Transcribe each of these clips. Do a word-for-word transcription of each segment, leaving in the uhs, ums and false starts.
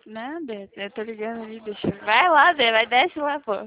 Nada, eu tô ligando ali, deixa eu... Vai lá, Zé, vai, desce lá, pô.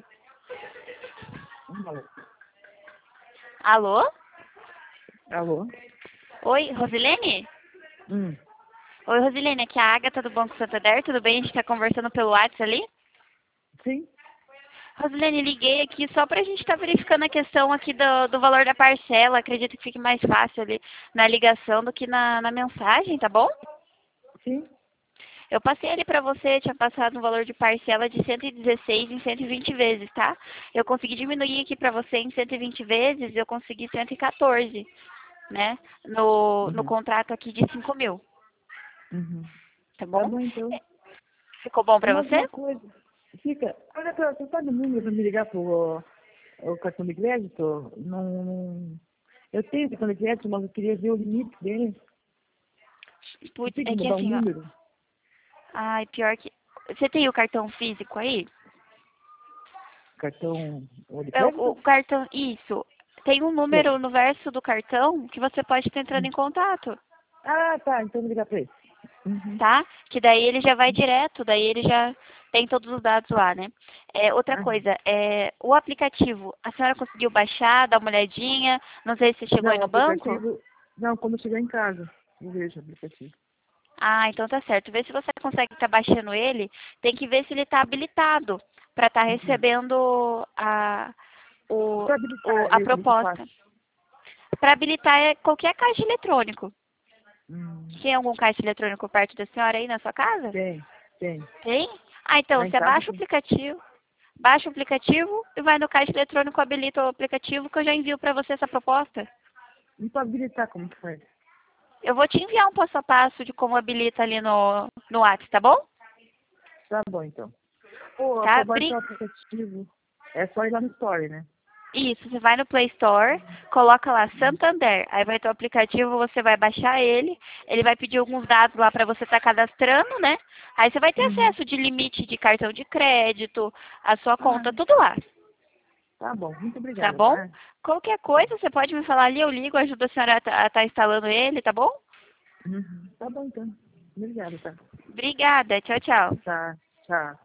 Alô? Alô? Alô? Oi, Rosilene? Hum, Oi, Rosilene, aqui é a Agatha do Banco Santander, tudo bem? A gente tá conversando pelo WhatsApp ali? sim? Rosilene, liguei aqui só pra gente estar verificando a questão aqui do, do valor da parcela. Acredito que fique mais fácil ali na ligação do que na, na mensagem, tá bom? Sim? Eu passei ali pra você, tinha passado um valor de parcela de cento e dezesseis em cento e vinte vezes, tá? Eu consegui diminuir aqui pra você em cento e vinte vezes, eu consegui cento e quatorze, né? No, no Uhum. contrato aqui de cinco mil, Uhum. tá Tá bom? bom, então. Ficou bom E pra mais você? uma coisa. Fica, olha só, você sabe o número pra me ligar pro o cartão de crédito? Não, não- eu tenho cartão de crédito, mas eu queria ver o limite dele. Você Putz, tem que é que mudar o assim, ó. número? Ai, pior que... Você tem o cartão físico aí? Cartão o de É, o, o crédito? cartão, isso. Tem um número Tem. no verso do cartão que você pode estar entrando Hum. em contato, Ah, tá, então vou ligar pra ele. Uhum. tá? Que daí ele já vai direto, daí ele já tem todos os dados lá, né? É, outra Aham. coisa, é, o aplicativo, a senhora conseguiu baixar, dar uma olhadinha? Não sei se você chegou Não, aí o no banco. aplicativo. Não, quando eu chegar em casa, eu vejo o aplicativo. Ah, então tá certo. Vê se você consegue estar baixando ele. Tem que ver se ele está habilitado para estar Uhum. recebendo a, o, Para o- habilitar a ele, como que eu proposta. faço? Para habilitar é qualquer caixa eletrônico. Hum, Tem algum caixa eletrônico perto da senhora aí na sua casa? tem, tem. Tem? Ah, então, Lá em você casa baixa o tem. aplicativo, baixa o aplicativo e vai no caixa eletrônico, habilita o aplicativo que eu já envio para você essa proposta. E para habilitar, como que faz? Eu vou te enviar um passo a passo de como habilita ali no, no WhatsApp, tá bom? Tá bom, então. Pô, Tá? para baixar Bri- o aplicativo, é só ir lá no Story, né? Isso, você vai no Play Store, coloca lá Santander, aí vai ter o aplicativo, você vai baixar ele, ele vai pedir alguns dados lá para você estar cadastrando, né? Aí você vai ter Uhum. acesso de limite de cartão de crédito, a sua Ah, conta, tudo lá. tá bom. Muito Tá obrigada, bom? tá? Qualquer Tá. coisa, você pode me falar ali, eu ligo, ajudo a senhora a estar instalando ele, tá bom? Uhum. Tá bom, então. Obrigada, tá? Obrigada, tchau, tchau. Tá, tchau.